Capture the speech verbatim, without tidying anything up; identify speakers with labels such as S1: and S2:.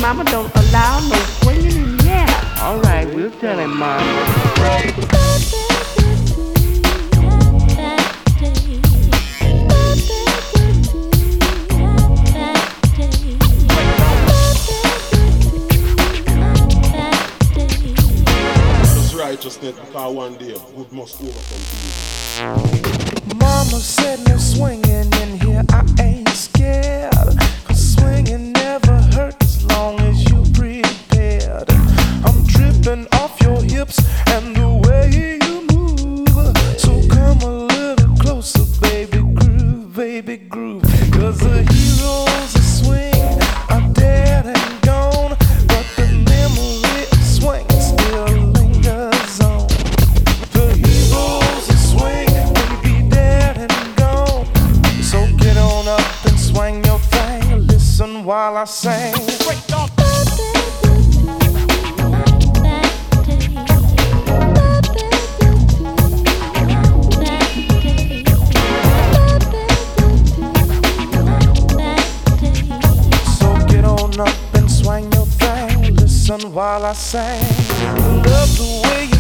S1: mama don't allow no swinging in here.
S2: All right, we'll tell him, mama.
S3: Righteousness, because one day good must overcome evil.
S4: Mama said no swinging in here, I ain't scared. Cause swinging never hurts as long as you prepared. I'm tripping off your hips and the way you move. So come a little closer, baby groove, baby groove. Cause the heroes of swing are dead and gone, but the memory of swing still lingers on. The heroes of swing may be dead and gone, so get on up and swing your thing. Listen while I sing. Break off. Up and swing your thing. Listen while I sing. Love the way you